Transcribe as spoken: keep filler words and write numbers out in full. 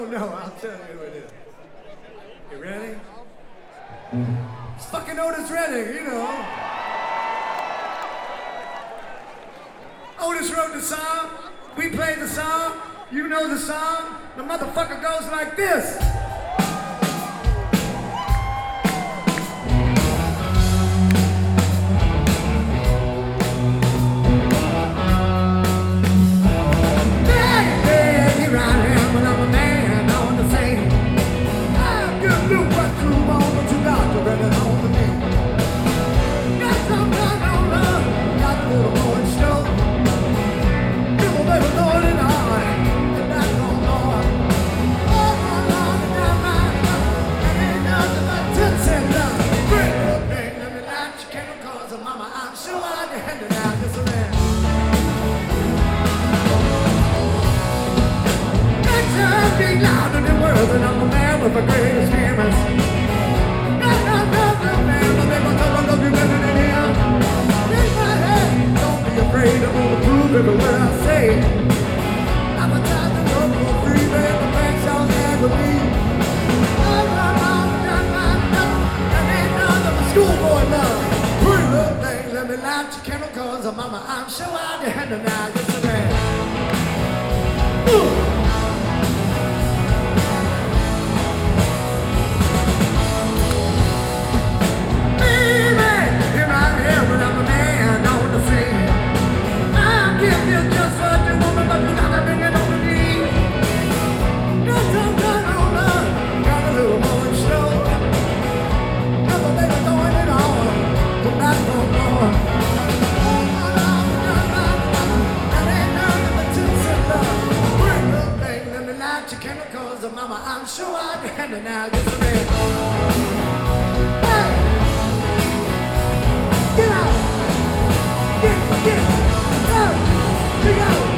No, I'll tell you who it is. You ready? It's fucking Otis Redding, you know. Otis wrote the song, we played the song, you know the song, the motherfucker goes like this. And I'm the man with the greatest hammers. No, no, no, no, man, but they're gonna go do better than him. In my head, don't be afraid, I'm gonna prove every word I say. I'm a time to go for free, man, the banks all there with me. Oh, no, no, no, no, no, that ain't none of the schoolboy love. Pretty little thing, let me light your candle, cause I'm mama, I'm sure I'll be handing now, yes, I am. Ooh. Mama, I'm sure I'll be handing out this man. Hey! Get out! Get, get, go! Get out!